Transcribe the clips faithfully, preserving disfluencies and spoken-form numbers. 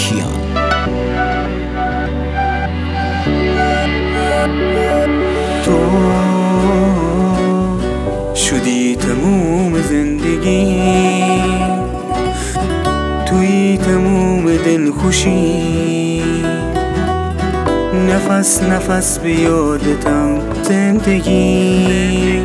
کیان. تو شدی تموم زندگی، توی تموم دلخوشی، نفس نفس به یادتم زندگی.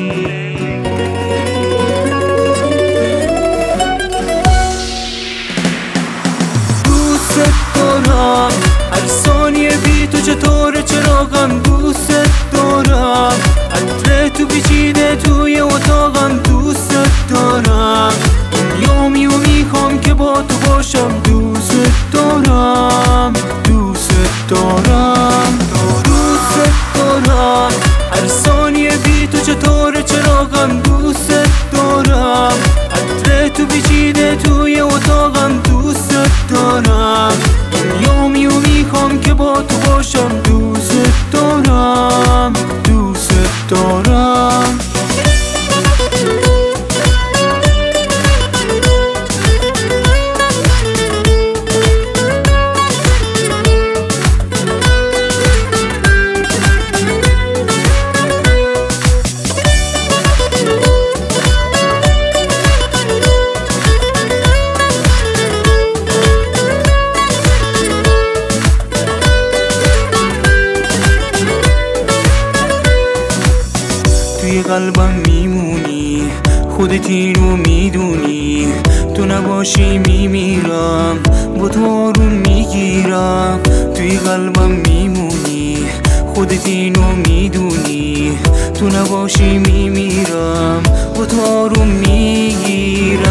دوست دارم هر ثانیه بی تو چطوره چراغم، دوست دارم عطر تو پیچیده توی اتاقم، دوست دارم یومی و میخوام که با تو باشم، دوست دارم دوست دارم دوست دارم هر ثانیه بی تو چطوره چراغم، دوست دارم عطر تو پیچیده توی اتاقم، دوست دارم یومی و میخوام که با تو باشم، دوست دارم دوست دارم. توی قلبم میمونی، خودت اینو میدونی، تو نباشی میمیرم، با تو آروم میگیرم. توی قلبم میمونی، خودت اینو میدونی، تو نباشی میمیرم، با تو آروم میگیرم.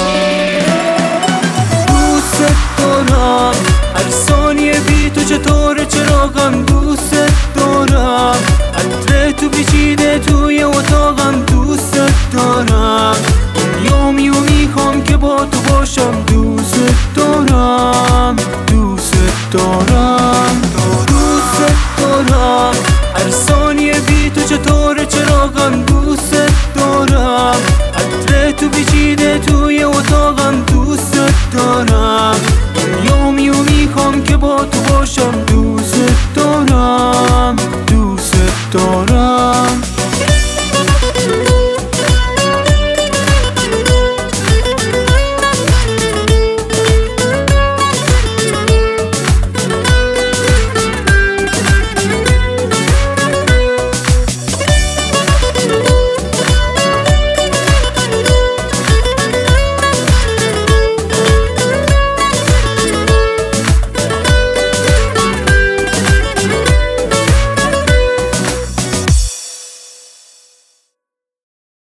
دوست دارم هر ثانیه بی تو چطوره چراغم، دوست دارم عطر تو پیچیده توی اتاقم، دوست دارم یومی و میخوام که با تو باشم، دوست دارم دوست دارم دوست دارم هر ثانیه بی تو چطوره چراغم، دوست دارم عطر تو پیچیده توی اتاقم، دوست دارم یومی و میخوام که با تو باشم،